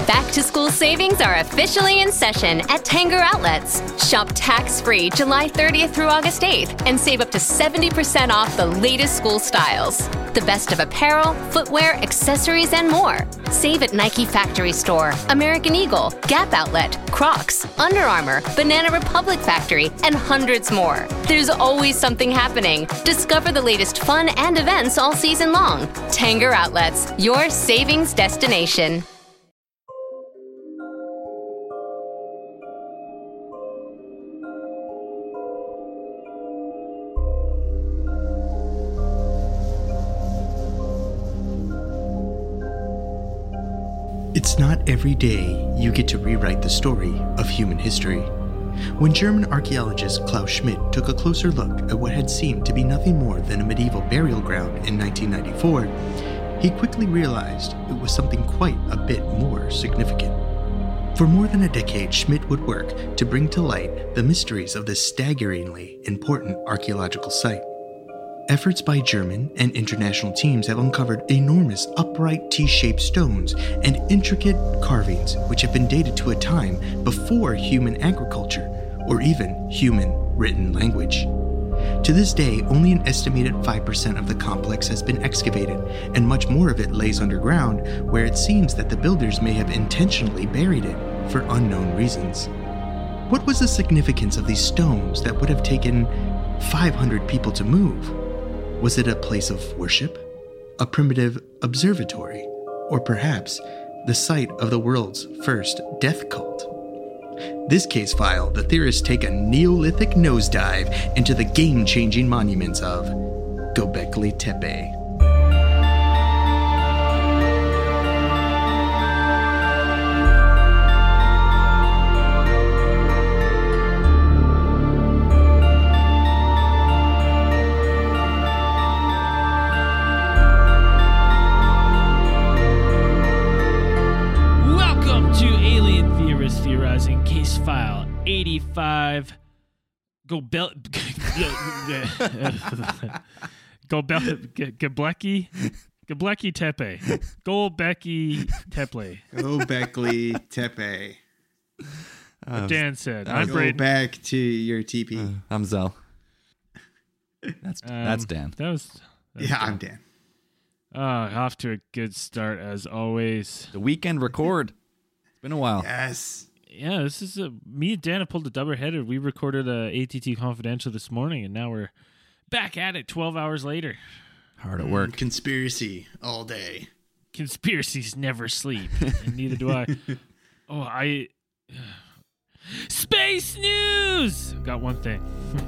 Back-to-school savings are officially in session at Tanger Outlets. Shop tax-free July 30th through August 8th and save up to 70% off the latest school styles. The best of apparel, footwear, accessories, and more. Save at Nike Factory Store, American Eagle, Gap Outlet, Crocs, Under Armour, Banana Republic Factory, and hundreds more. There's always something happening. Discover the latest fun and events all season long. Tanger Outlets, your savings destination. It's not every day you get to rewrite the story of human history. When German archaeologist Klaus Schmidt took a closer look at what had seemed to be nothing more than a medieval burial ground in 1994, he quickly realized it was something quite a bit more significant. For more than a decade, Schmidt would work to bring to light the mysteries of this staggeringly important archaeological site. Efforts by German and international teams have uncovered enormous upright T-shaped stones and intricate carvings which have been dated to a time before human agriculture or even human written language. To this day, only an estimated 5% of the complex has been excavated, and much more of it lays underground, where it seems that the builders may have intentionally buried it for unknown reasons. What was the significance of these stones that would have taken 500 people to move? Was it a place of worship, a primitive observatory, or perhaps the site of the world's first death cult? This case file, the theorists take a Neolithic nosedive into the game-changing monuments of Göbekli Tepe. Theorizing case file 85 Göbekli Tepe. Göbekli Tepe. Göbekli Tepe. Dan said. I'm Braden. Go back to your teepee. I'm Zell. That's Dan. I'm Dan. Off to a good start as always. The weekend record. It's been a while. Yes. Yeah, this is me and Dan have pulled a double-header. We recorded ATT Confidential this morning, and now we're back at it 12 hours later. Hard at work. Conspiracy all day. Conspiracies never sleep, and neither do I. Space news! Got one thing.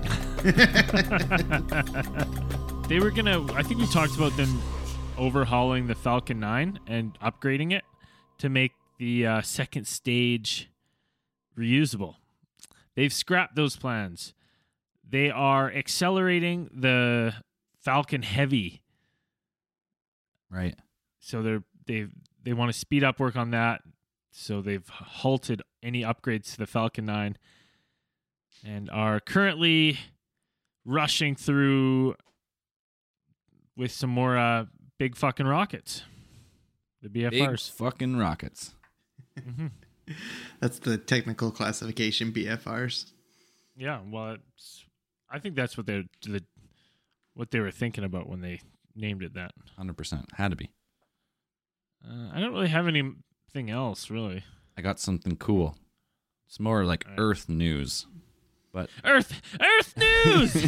They were I think we talked about them overhauling the Falcon 9 and upgrading it to make the second stage reusable. They've scrapped those plans. They are accelerating the Falcon Heavy. Right. So they want to speed up work on that. So they've halted any upgrades to the Falcon 9 and are currently rushing through with some more big fucking rockets. The BFRs. Big fucking rockets. Mm-hmm. That's the technical classification, BFRs. Yeah, well, I think that's what they were thinking about when they named it that. 100%. Had to be. I don't really have anything else, really. I got something cool. It's more like Earth news. But Earth news!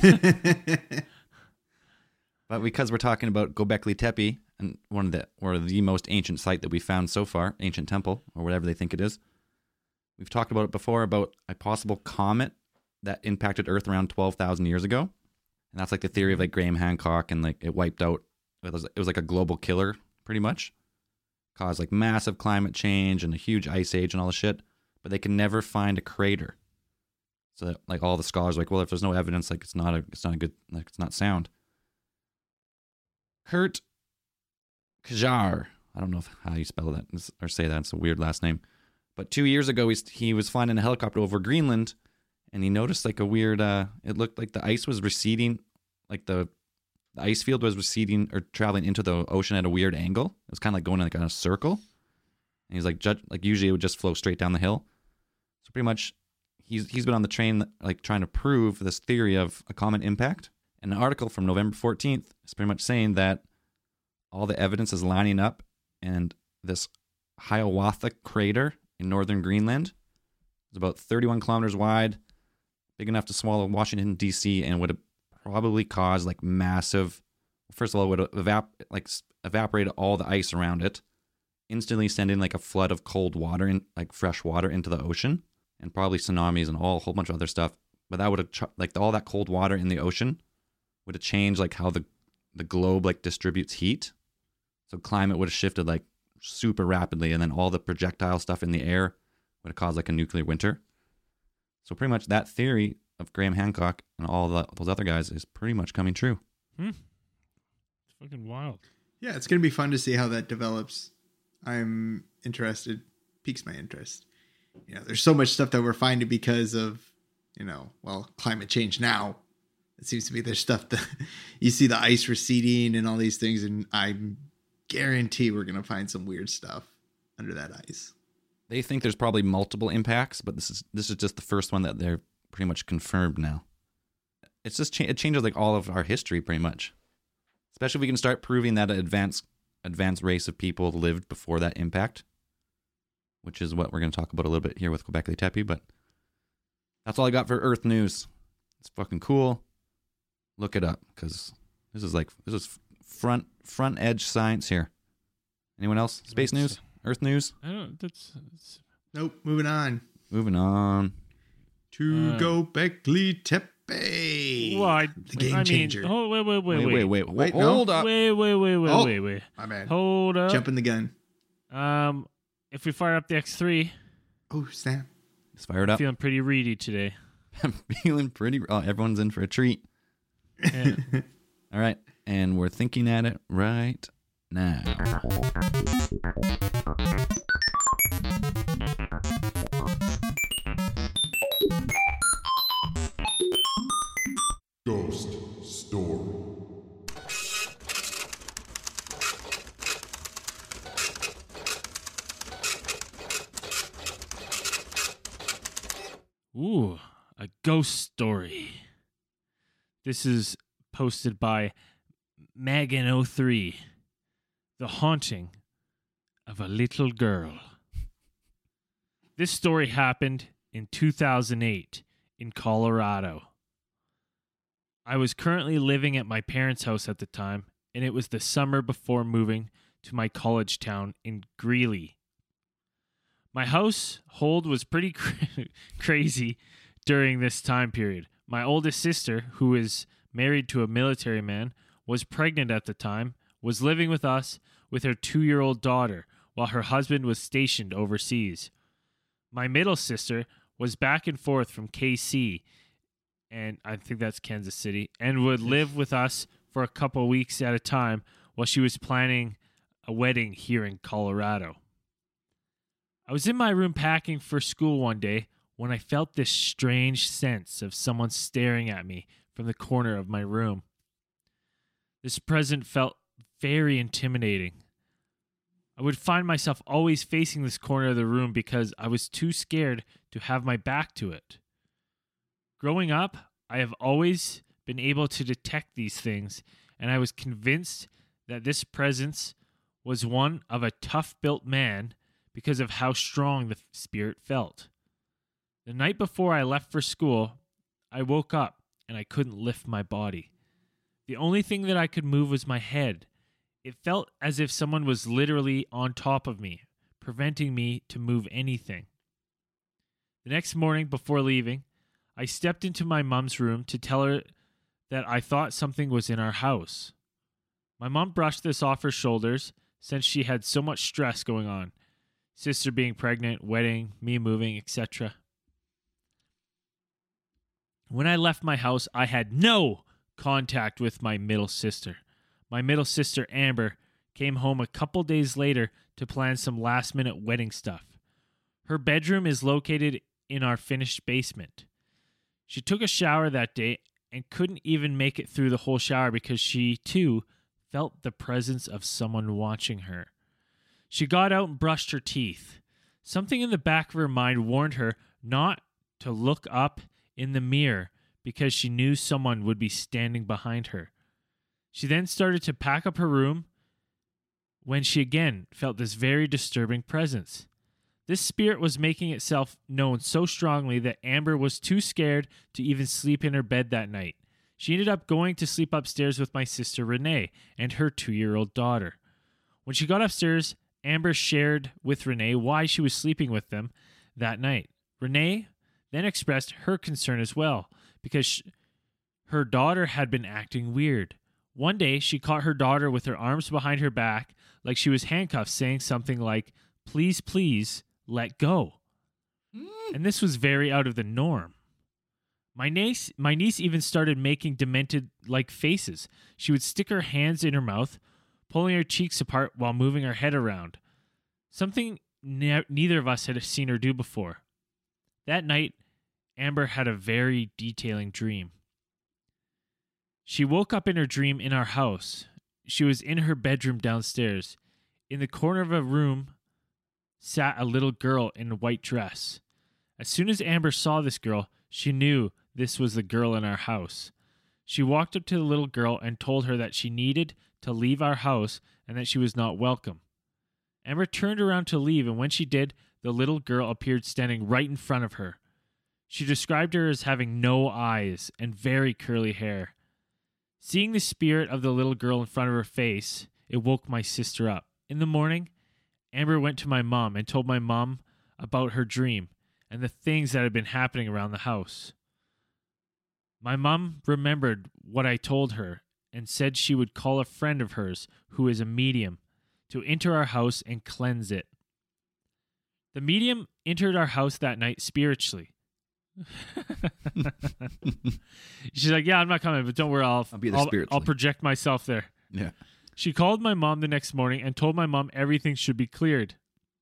But because we're talking about Göbekli Tepe, and one of the most ancient site that we found so far, ancient temple, or whatever they think it is. We've talked about it before, about a possible comet that impacted Earth around 12,000 years ago. And that's like the theory of like Graham Hancock, and like it wiped out, it was like a global killer, pretty much. Caused like massive climate change and a huge ice age and all the shit. But they can never find a crater. So that, like all the scholars are like, well, if there's no evidence, like it's not a good, like it's not sound. Kurt Kajar, I don't know how you spell that or say that. It's a weird last name. But 2 years ago, he was flying in a helicopter over Greenland, and he noticed like a weird, it looked like the ice was receding, like the ice field was receding or traveling into the ocean at a weird angle. It was kind of like going like on a circle. And he's like, usually it would just flow straight down the hill. So pretty much he's been on the train, like trying to prove this theory of a comet impact. And an article from November 14th is pretty much saying that all the evidence is lining up, and this Hiawatha crater in northern Greenland is about 31 kilometers wide, big enough to swallow Washington, D.C., and would have probably caused like massive, first of all, it would evaporate all the ice around it, instantly sending like a flood of cold water, like fresh water, into the ocean, and probably tsunamis and a whole bunch of other stuff. But that would have, like, all that cold water in the ocean would have changed like how the globe like distributes heat. So climate would have shifted like super rapidly, and then all the projectile stuff in the air would have caused like a nuclear winter. So pretty much that theory of Graham Hancock and all those other guys is pretty much coming true. It's fucking wild. Yeah, it's going to be fun to see how that develops. I'm interested. Piques my interest. You know, there's so much stuff that we're finding because of, climate change now. It seems to be there's stuff that you see the ice receding and all these things, and I guarantee we're going to find some weird stuff under that ice. They think there's probably multiple impacts, but this is just the first one that they're pretty much confirmed now. It's just it changes like all of our history pretty much. Especially if we can start proving that an advanced race of people lived before that impact, which is what we're going to talk about a little bit here with Göbekli Tepe. But that's all I got for Earth news. It's fucking cool. Look it up, because this is front edge science here. Anyone else? Space news? Earth news? I don't. Nope. Moving on. To Göbekli Tepe. Well, the game changer. Wait. Hold up. Wait. My bad. Hold up. Jumping the gun. If we fire up the X3. Oh, snap. Just fire it up. Feeling pretty reedy today. I'm feeling pretty. Oh, everyone's in for a treat. Yeah. All right. And we're thinking at it right now. Ghost Story. Ooh, a ghost story. This is posted by Megan03. The haunting of a little girl. This story happened in 2008 in Colorado. I was currently living at my parents' house at the time, and it was the summer before moving to my college town in Greeley. My household was pretty crazy during this time period. My oldest sister, who is married to a military man, was pregnant at the time, was living with us with her 2-year-old daughter, while her husband was stationed overseas. My middle sister was back and forth from KC, and I think that's Kansas City, and would live with us for a couple weeks at a time while she was planning a wedding here in Colorado. I was in my room packing for school one day when I felt this strange sense of someone staring at me from the corner of my room. This presence felt very intimidating. I would find myself always facing this corner of the room because I was too scared to have my back to it. Growing up, I have always been able to detect these things, and I was convinced that this presence was one of a tough-built man because of how strong the spirit felt. The night before I left for school, I woke up and I couldn't lift my body. The only thing that I could move was my head. It felt as if someone was literally on top of me, preventing me to move anything. The next morning before leaving, I stepped into my mom's room to tell her that I thought something was in our house. My mom brushed this off her shoulders since she had so much stress going on. Sister being pregnant, wedding, me moving, etc. When I left my house, I had no contact with my middle sister. My middle sister, Amber, came home a couple days later to plan some last-minute wedding stuff. Her bedroom is located in our finished basement. She took a shower that day and couldn't even make it through the whole shower because she, too, felt the presence of someone watching her. She got out and brushed her teeth. Something in the back of her mind warned her not to look up in the mirror because she knew someone would be standing behind her. She then started to pack up her room when she again felt this very disturbing presence. This spirit was making itself known so strongly that Amber was too scared to even sleep in her bed that night. She ended up going to sleep upstairs with my sister Renee and her 2-year-old daughter. When she got upstairs, Amber shared with Renee why she was sleeping with them that night. Renee then expressed her concern as well because her daughter had been acting weird. One day, she caught her daughter with her arms behind her back like she was handcuffed, saying something like, "Please, please, let go." And this was very out of the norm. My niece even started making demented-like faces. She would stick her hands in her mouth, pulling her cheeks apart while moving her head around. Something neither of us had seen her do before. That night, Amber had a very detailing dream. She woke up in her dream in our house. She was in her bedroom downstairs. In the corner of a room sat a little girl in a white dress. As soon as Amber saw this girl, she knew this was the girl in our house. She walked up to the little girl and told her that she needed to leave our house and that she was not welcome. Amber turned around to leave, and when she did, the little girl appeared standing right in front of her. She described her as having no eyes and very curly hair. Seeing the spirit of the little girl in front of her face, it woke my sister up. In the morning, Amber went to my mom and told my mom about her dream and the things that had been happening around the house. My mom remembered what I told her and said she would call a friend of hers who is a medium to enter our house and cleanse it. The medium entered our house that night spiritually. She's like, "Yeah, I'm not coming, but don't worry, I'll be there spiritually. I'll project myself there." Yeah. She called my mom the next morning and told my mom everything should be cleared.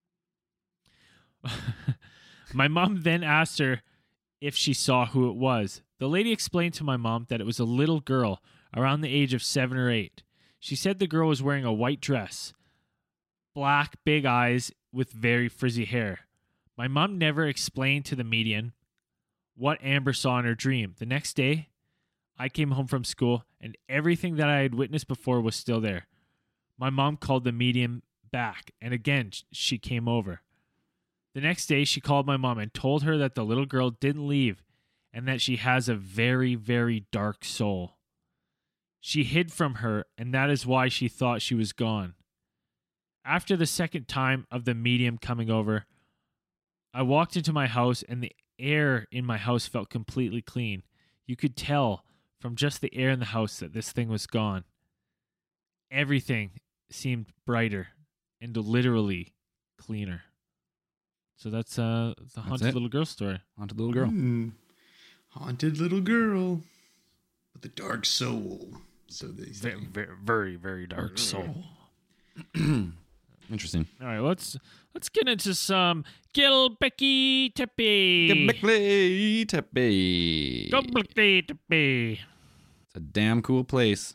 My mom then asked her if she saw who it was. The lady explained to my mom that it was a little girl around the age of 7 or 8. She said the girl was wearing a white dress, black, big eyes with very frizzy hair. My mom never explained to the medium what Amber saw in her dream. The next day, I came home from school and everything that I had witnessed before was still there. My mom called the medium back, and again she came over. The next day, she called my mom and told her that the little girl didn't leave and that she has a very, very dark soul. She hid from her, and that is why she thought she was gone. After the second time of the medium coming over, I walked into my house, and the air in my house felt completely clean. You could tell from just the air in the house that this thing was gone. Everything seemed brighter and literally cleaner. So that's the haunted little girl story. Haunted little girl. Haunted little girl with a dark soul. So they say. Very, very, very dark soul. Interesting. All right, let's get into some Gilbecky Tippy. Gilbecky Tippy. Gilbecky Tippy. It's a damn cool place.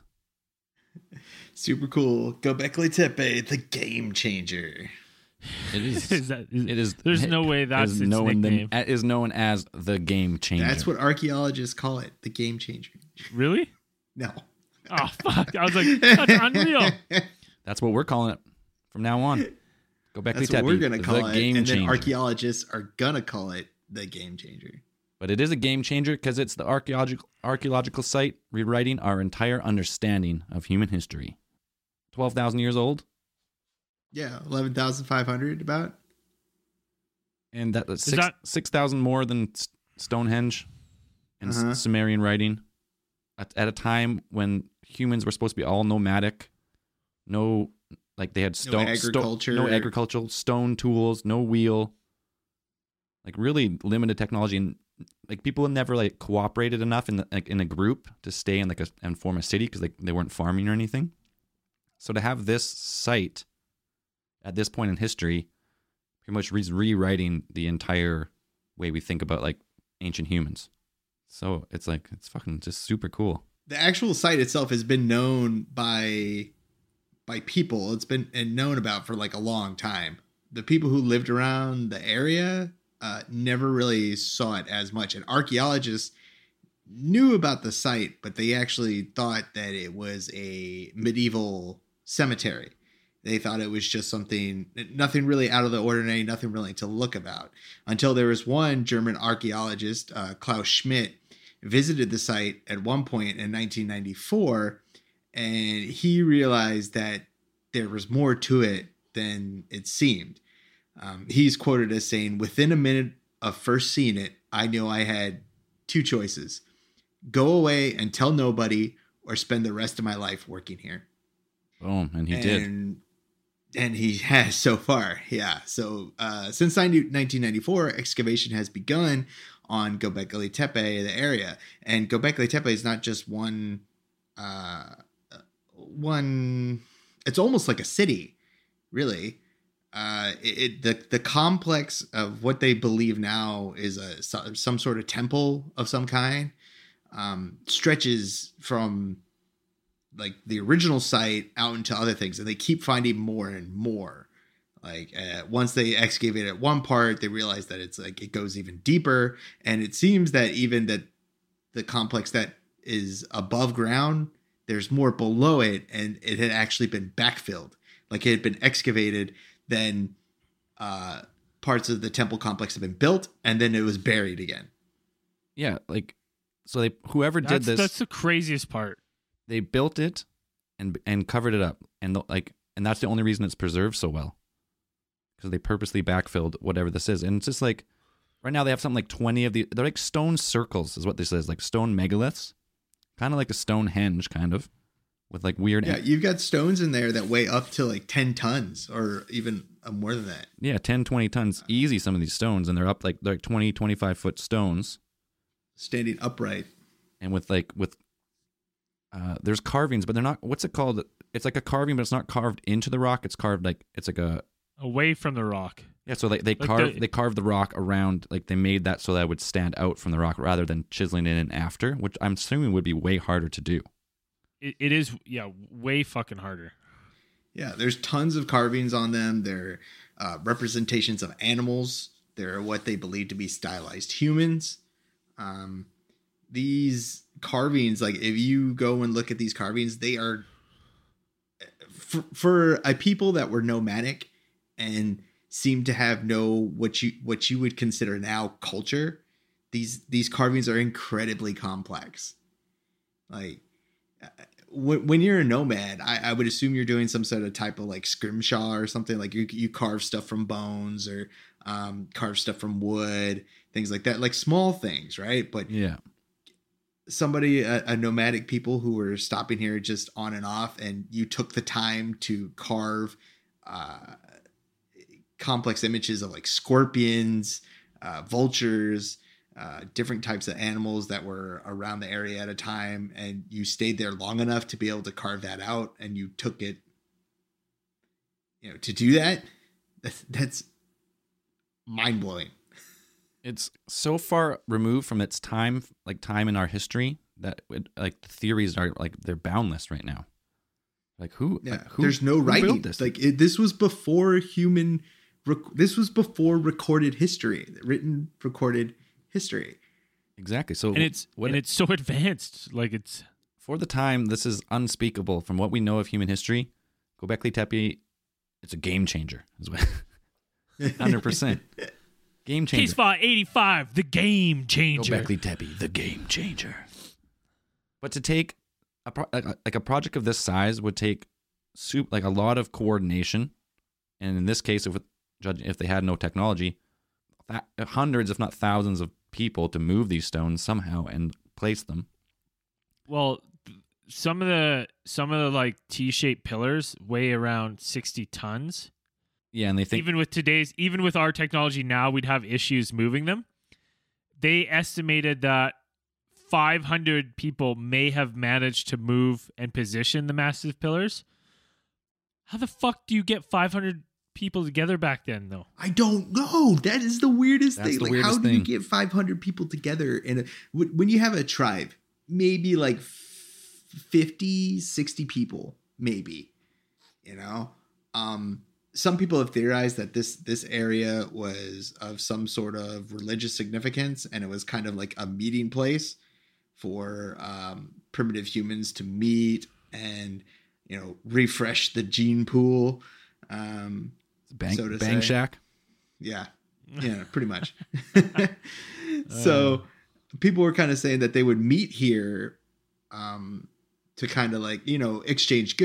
Super cool. Göbekli Tepe, the game changer. It is. It is. There's no way that's its nickname. It is known as the game changer. That's what archaeologists call it, the game changer. Really? No. Oh, fuck. I was like, that's unreal. That's what we're calling it from now on. Göbekli That's Tepe, what we're going to call the it. game And then changer. archaeologists are going to call it the game changer. But it is a game changer because it's the archaeological site rewriting our entire understanding of human history. 12,000 years old. Yeah, 11,500 about. And that's Is that 6,000 more than Stonehenge and Sumerian writing. At a time when humans were supposed to be all nomadic. No, like they had stone, No agriculture. no agricultural, stone tools, no wheel. Like really limited technology, and like people never like cooperated enough in a group to stay in and form a city because they weren't farming or anything. So to have this site at this point in history, pretty much rewriting the entire way we think about like ancient humans. So it's fucking just super cool. The actual site itself has been known by by people. It's been and known about for like a long time. The people who lived around the area never really saw it as much. And archaeologists knew about the site, but they actually thought that it was a medieval cemetery. They thought it was just nothing really out of the ordinary, nothing really to look about. Until there was one German archaeologist, Klaus Schmidt, visited the site at one point in 1994, and he realized that there was more to it than it seemed. He's quoted as saying, "Within a minute of first seeing it, I knew I had two choices: go away and tell nobody, or spend the rest of my life working here." Boom, and he did. And he has so far, yeah. So since 1994, excavation has begun on Göbekli Tepe, the area. And Göbekli Tepe is not just one, it's almost like a city, really. The complex of what they believe now is some sort of temple of some kind, stretches from like the original site out into other things, and they keep finding more and more. Like once they excavate at one part, they realize that it's like it goes even deeper, and it seems that even that the complex that is above ground, there's more below it, and it had actually been backfilled, like it had been excavated. Then parts of the temple complex have been built, and then it was buried again. Yeah, like so whoever did this, that's the craziest part. They built it and covered it up, and that's the only reason it's preserved so well, because they purposely backfilled whatever this is. And it's just like right now they have something like 20 of they're like stone circles is what this is, like stone megaliths, kind of like a Stonehenge kind of, with like weird. Yeah, you've got stones in there that weigh up to like 10 tons or even more than that. Yeah, 10, 20 tons easy, some of these stones, and they're up like 20, 25 foot stones. Standing upright. And with there's carvings, but they're not, what's it called? It's like a carving, but it's not carved into the rock. It's carved it's like a... away from the rock. Yeah, so they carved the rock around, like they made that so that it would stand out from the rock rather than chiseling it in after, which I'm assuming would be way harder to do. It is, yeah, way fucking harder. Yeah, there's tons of carvings on them. They're representations of animals. They're what they believe to be stylized humans. These carvings, like if you go and look at these carvings, they are for a people that were nomadic and seem to have what you would consider now culture. These carvings are incredibly complex. Like when you're a nomad, I would assume you're doing some sort of type of like scrimshaw or something. Like you carve stuff from bones or carve stuff from wood, things like that, like small things, right? But yeah, somebody, a nomadic people who were stopping here just on and off, and you took the time to carve complex images of like scorpions, vultures, different types of animals that were around the area at a time, and you stayed there long enough to be able to carve that out, and you took it, to do that. That's mind-blowing. It's so far removed from its time in our history that the theories are like they're boundless right now. Like who? There's no writing. This? This was before this was before recorded history, written recorded history. Exactly. So it's so advanced. Like it's for the time. This is unspeakable from what we know of human history. Göbekli Tepe, it's a game changer. 100%. Game changer. Case File 85, the game changer. Göbekli Tepe, the game changer. But to take a project of this size would take a lot of coordination, and in this case, if they had no technology, hundreds, if not thousands, of people to move these stones somehow and place them. Well, some of the like T-shaped pillars weigh around 60 tons. Yeah, and they think even with our technology now, we'd have issues moving them. They estimated that 500 people may have managed to move and position the massive pillars. How the fuck do you get 500 people together back then, though? I don't know. That is the weirdest thing. The weirdest how do you get 500 people together when you have a tribe? Maybe like 50, 60 people, maybe. you know. Some people have theorized that this area was of some sort of religious significance, and it was kind of like a meeting place for primitive humans to meet and, you know, refresh the gene pool. Bang shack. Yeah, pretty much. So people were kind of saying that they would meet here to kind of like, you know, exchange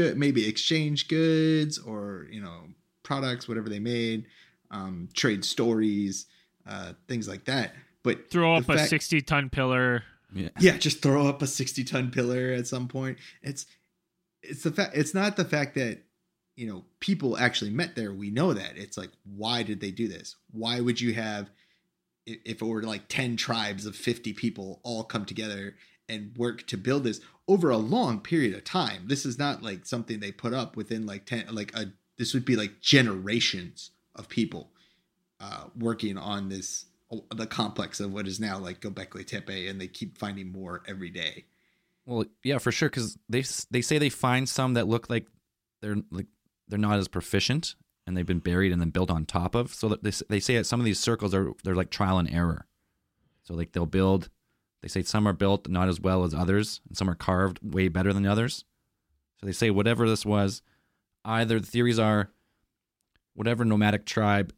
goods or, you know, products, whatever they made, trade stories, things like that. But throw up a 60-ton pillar. Yeah, just throw up a 60-ton pillar at some point. It's the fact. It's not the fact that, you know, people actually met there. We know that. It's like, why did they do this? Why would you have, if it were like 10 tribes of 50 people all come together and work to build this over a long period of time? This is not like something they put up within like 10, this would be like generations of people working on this, the complex of what is now like Göbekli Tepe, and they keep finding more every day. Well, yeah, for sure, because they say they find some that look like they're not as proficient, and they've been buried and then built on top of. So that they say that some of these circles they're like trial and error. So like they'll build. They say some are built not as well as others, and some are carved way better than others. So they say whatever this was, either the theories are whatever nomadic tribe.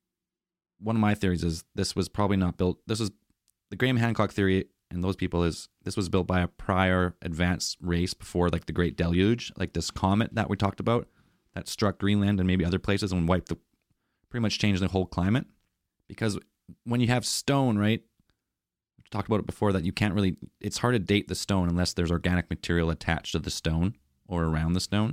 One of my theories is this was probably not built. This is the Graham Hancock theory, and those people is this was built by a prior advanced race before like the Great Deluge, like this comet that we talked about that struck Greenland and maybe other places and pretty much changed the whole climate. Because when you have stone, right? We talked about it before that you can't really. It's hard to date the stone unless there's organic material attached to the stone or around the stone.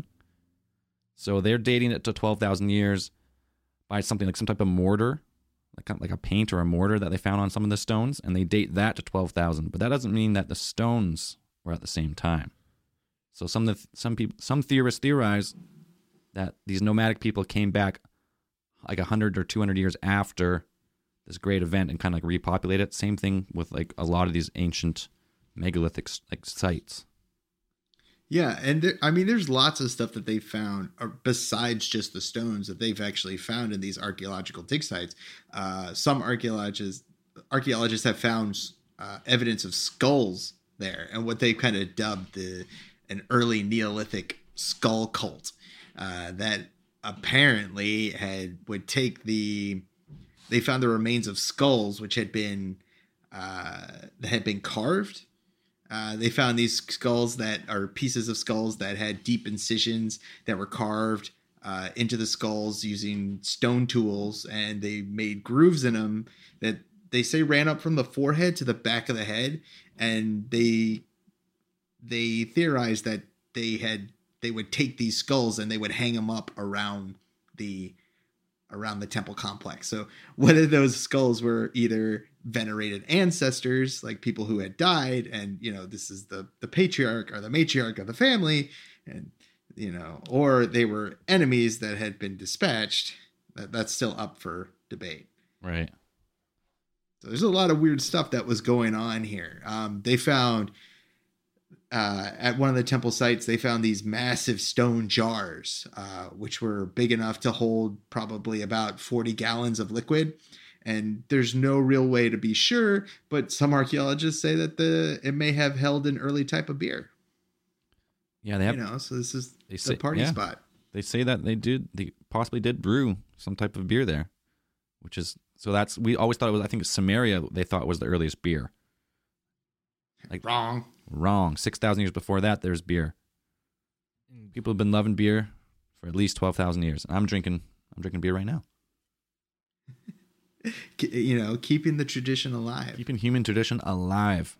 So they're dating it to 12,000 years by something like some type of mortar. Like a paint or a mortar that they found on some of the stones, and they date that to 12,000. But that doesn't mean that the stones were at the same time. So some theorists theorize that these nomadic people came back like 100 or 200 years after this great event and kind of like repopulate it. Same thing with like a lot of these ancient megalithic like sites. Yeah, and there's lots of stuff that they found besides just the stones that they've actually found in these archaeological dig sites. Some archaeologists have found evidence of skulls there, and what they kind of dubbed an early Neolithic skull cult that apparently they found the remains of skulls which had been carved. They found these skulls that are pieces of skulls that had deep incisions that were carved into the skulls using stone tools, and they made grooves in them that they say ran up from the forehead to the back of the head. And they theorized that they would take these skulls and they would hang them up around the temple complex. So whether those skulls were either venerated ancestors, like people who had died, and, you know, this is the patriarch or the matriarch of the family, and, you know, or they were enemies that had been dispatched, that's still up for debate. Right. So there's a lot of weird stuff that was going on here. They found at one of the temple sites, they found these massive stone jars, which were big enough to hold probably about 40 gallons of liquid. And there's no real way to be sure, but some archaeologists say that it may have held an early type of beer. Yeah, they have. You know, so this is the party spot. They say that they possibly did brew some type of beer there, which is we always thought it was. I think Samaria they thought was the earliest beer. Like wrong. 6,000 years before that, there's beer. People have been loving beer for at least 12,000 years. I'm drinking beer right now. You know, keeping the tradition alive. Keeping human tradition alive.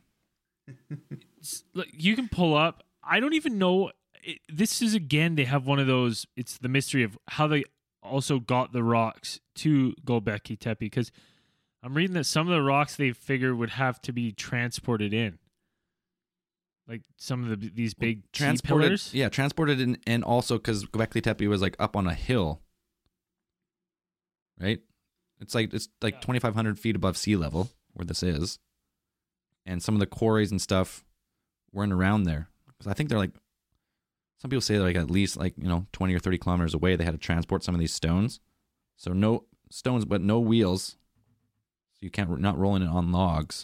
You can pull up. I don't even know. This is, again, they have one of those. It's the mystery of how they also got the rocks to Göbekli Tepe. Because I'm reading that some of the rocks they figure would have to be transported in. Like some of these big pillars. Yeah, transported in. And also because Göbekli Tepe was like up on a hill. Right? It's like 2,500 feet above sea level where this is, and some of the quarries and stuff weren't around there because I think they're like some people say like at least 20 or 30 kilometers away they had to transport some of these stones. So no stones, but no wheels. So you can't, not rolling it on logs.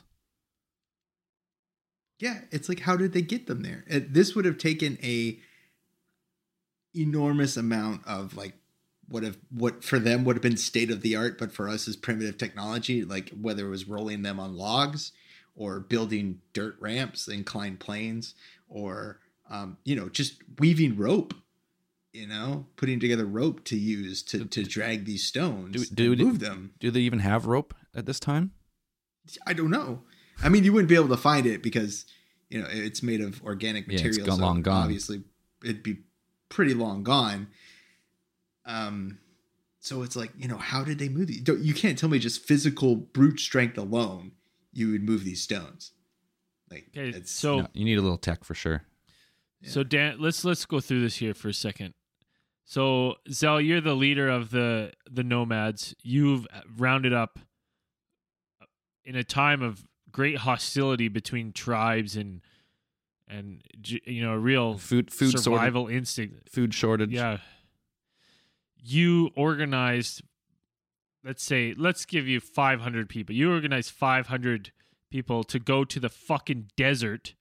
Yeah, it's like, how did they get them there? This would have taken a enormous amount of like what for them would have been state of the art, but for us is primitive technology, like whether it was rolling them on logs or building dirt ramps, inclined planes, or just weaving rope, putting together rope to use to drag these stones and move them. Do they even have rope at this time? I don't know. I mean, you wouldn't be able to find it because, it's made of organic materials. It's long gone. Obviously, it'd be pretty long gone. So it's like, how did they move these? You can't tell me just physical brute strength alone you would move these stones. Like, okay, no, you need a little tech for sure. Yeah. So Dan, let's go through this here for a second. So Zell, you're the leader of the nomads. You've rounded up in a time of great hostility between tribes and a real food survival instinct, food shortage. Yeah. You organized, let's give you 500 people. You organized 500 people to go to the fucking desert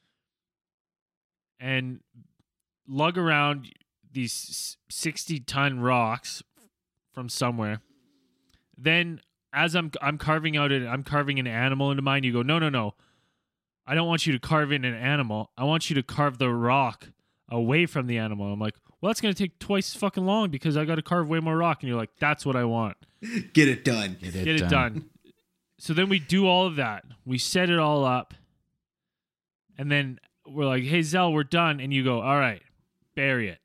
and lug around these 60-ton rocks from somewhere. Then as I'm carving an animal into mine, you go, no. I don't want you to carve in an animal. I want you to carve the rock away from the animal. I'm like, well, that's going to take twice as fucking long because I got to carve way more rock. And you're like, that's what I want. Get it done. Get it done. So then we do all of that. We set it all up. And then we're like, hey, Zell, we're done. And you go, all right, bury it.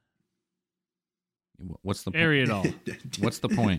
What's the bury it all? What's the point?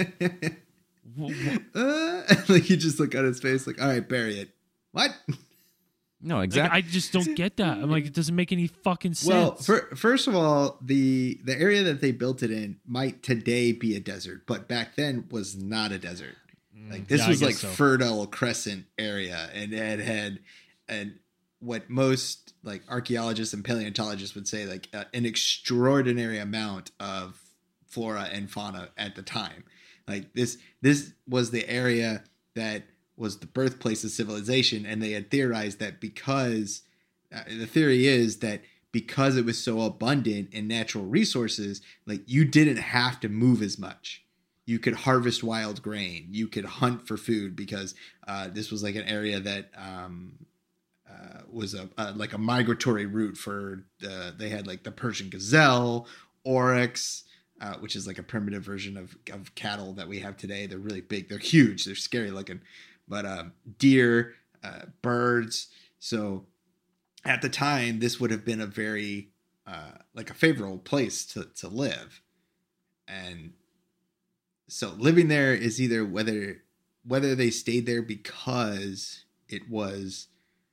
Like you just look at his face like, all right, bury it. What? No, exactly. Like, I just don't get that. I'm like, it doesn't make any fucking sense. Well, first of all, the area that they built it in might today be a desert, but back then was not a desert. Like this was like Fertile Crescent area, and it had what most like archaeologists and paleontologists would say like an extraordinary amount of flora and fauna at the time. Like this was the area that was the birthplace of civilization, and they had theorized that because the theory is that because it was so abundant in natural resources, like you didn't have to move as much. You could harvest wild grain. You could hunt for food because this was like an area that was like a migratory route for they had like the Persian gazelle, oryx, which is like a primitive version of cattle that we have today. They're really big. They're huge. They're scary looking. But deer, birds. So at the time, this would have been a very like a favorable place to live. And so living there is either whether they stayed there because it was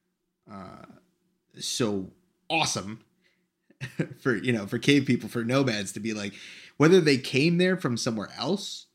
so awesome for cave people, for nomads to be like, whether they came there from somewhere else,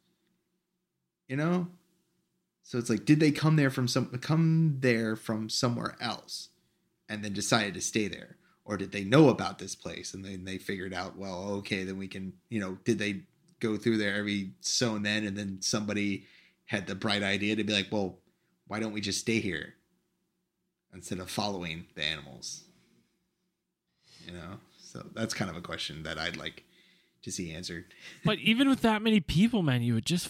So it's like, did they come there from somewhere else and then decided to stay there? Or did they know about this place and then they figured out, well, okay, then we can, did they go through there every so and then somebody had the bright idea to be like, well, why don't we just stay here instead of following the animals? So that's kind of a question that I'd like to see answered. But even with that many people, man, you would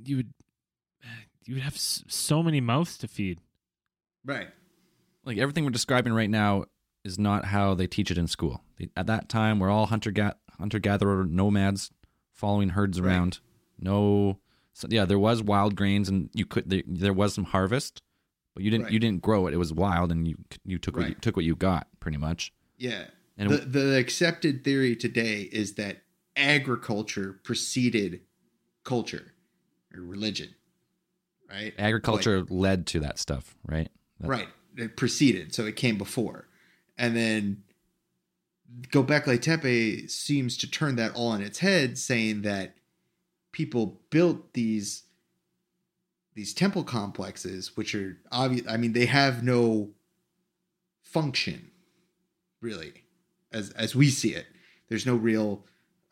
have so many mouths to feed. Right. Like everything we're describing right now is not how they teach it in school. At that time, we're all hunter-gatherer nomads following herds around. There was wild grains and there was some harvest, but you didn't grow it. It was wild and you took what you got pretty much. Yeah. And the accepted theory today is that agriculture preceded culture or religion. Right? Agriculture led to that stuff, right? Right. It preceded, so it came before. And then Göbekli Tepe seems to turn that all on its head, saying that people built these temple complexes, which are obvious. I mean, they have no function, really. as we see it. There's no real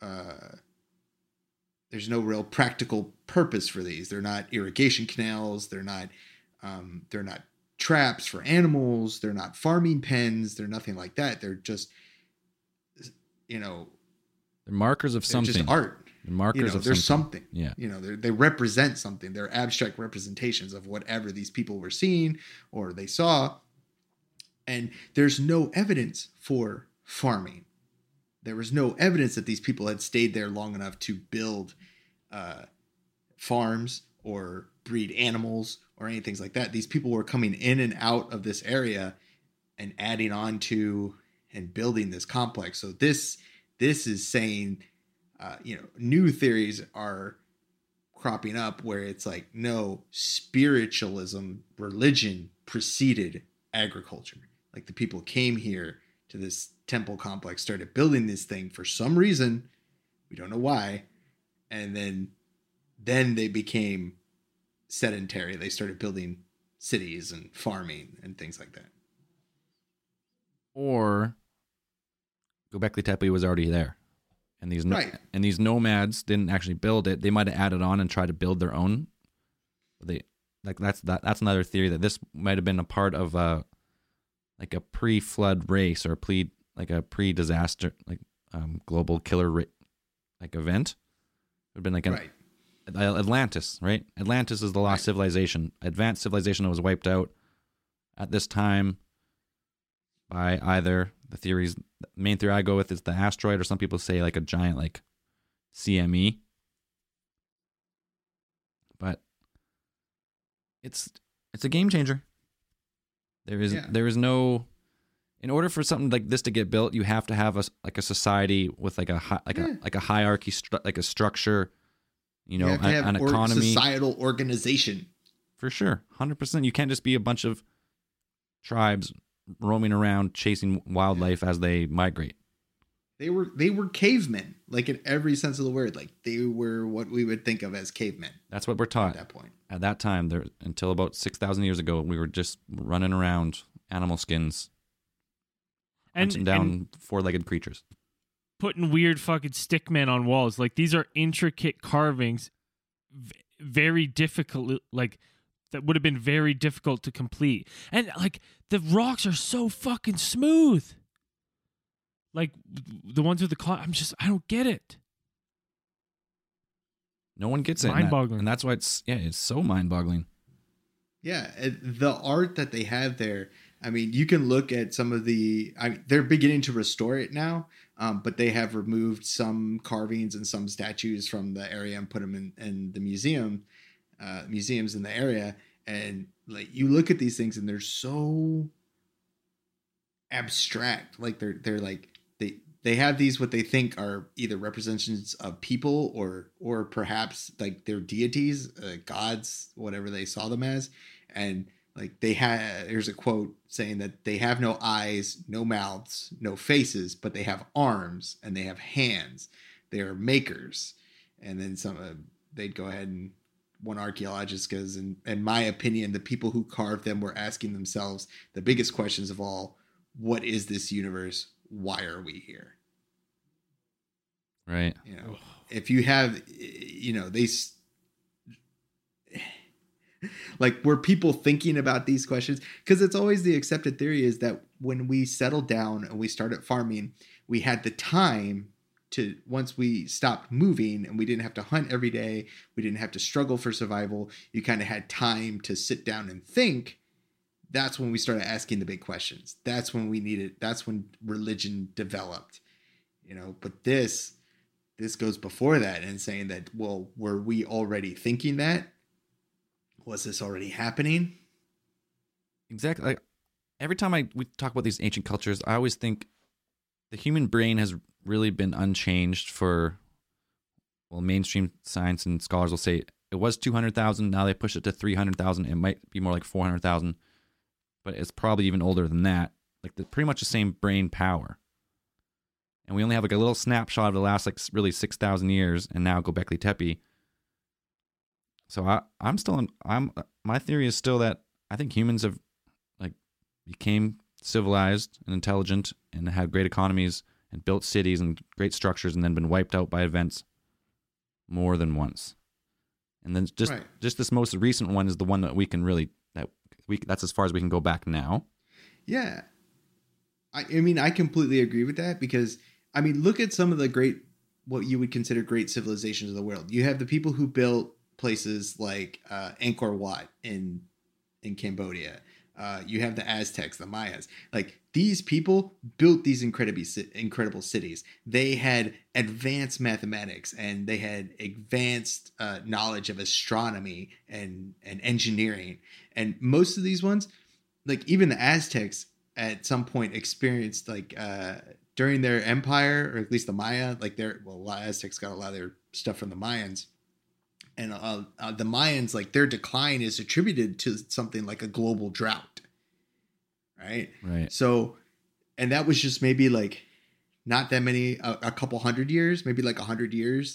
practical purpose for these. They're not irrigation canals. They're not traps for animals. They're not farming pens. They're nothing like that. They're just, they're markers of something. Just art. They're markers of there's something. Yeah. They represent something. They're abstract representations of whatever these people were seeing or they saw. And there's no evidence for farming. There was no evidence that these people had stayed there long enough to build farms or breed animals or anything like that. These people were coming in and out of this area and adding on to and building this complex. So this is saying, new theories are cropping up where it's like, no, spiritualism, religion preceded agriculture. Like the people came here to this temple complex, started building this thing for some reason. We don't know why. And then they became sedentary. They started building cities and farming and things like that. Or Göbekli Tepe was already there. And these nomads didn't actually build it. They might have added on and tried to build their own. That's another theory that this might have been a part of a pre-flood race or a pre-disaster global killer event. It would have been Atlantis, right? Atlantis is the lost civilization. Advanced civilization that was wiped out at this time by either the main theory I go with is the asteroid, or some people say like a giant CME. But it's a game changer. There is no, in order for something like this to get built, you have to have a society with a hierarchy, like a structure, an economy, societal organization. For sure, 100%. You can't just be a bunch of tribes roaming around chasing wildlife as they migrate. They were cavemen, like in every sense of the word. Like they were what we would think of as cavemen. That's what we're taught at that point. At that time, until about 6,000 years ago, we were just running around animal skins, hunting down four-legged creatures, putting weird fucking stickmen on walls. Like these are intricate carvings, very difficult. Like that would have been very difficult to complete, and the rocks are so fucking smooth. Like the ones with the I don't get it. No one gets it. Mind-boggling. And that's why it's so mind-boggling. Yeah, the art that they have there. I mean, you can look at some of they're beginning to restore it now, but they have removed some carvings and some statues from the area and put them in the museums in the area. And you look at these things and they're so abstract. Like they're like, they have these what they think are either representations of people or perhaps like their deities, gods, whatever they saw them as. And there's a quote saying that they have no eyes, no mouths, no faces, but they have arms and they have hands. They are makers. And then they'd go ahead and one archaeologist goes, in my opinion, the people who carved them were asking themselves the biggest questions of all: what is this universe? Why are we here? Right. If you have, were people thinking about these questions? Because it's always the accepted theory is that when we settled down and we started farming, we had the time to, once we stopped moving and we didn't have to hunt every day, we didn't have to struggle for survival, you kind of had time to sit down and think. That's when we started asking the big questions. That's when that's when religion developed, but this goes before that and saying that, well, were we already thinking that? Was this already happening? Exactly. Every time we talk about these ancient cultures, I always think the human brain has really been unchanged for, mainstream science and scholars will say it was 200,000. Now they push it to 300,000. It might be more like 400,000. But it's probably even older than that. Pretty much the same brain power. And we only have a little snapshot of the last really 6,000 years, and now Göbekli Tepe. So my theory is still that I think humans have became civilized and intelligent and had great economies and built cities and great structures and then been wiped out by events more than once. And then just this most recent one is the one that we can really that's as far as we can go back now. Yeah. I mean, I completely agree with that because, I mean, look at some of the what you would consider great civilizations of the world. You have the people who built places like Angkor Wat in Cambodia. You have the Aztecs, the Mayas. Like, these people built these incredible cities. They had advanced mathematics and they had advanced knowledge of astronomy and engineering. And most of these ones, like even the Aztecs at some point experienced like during their empire, or at least the Maya, like Aztecs got a lot of their stuff from the Mayans. And the Mayans, like their decline is attributed to something like a global drought. Right. So, and that was just maybe like not that many, a couple hundred years, maybe like 100 years.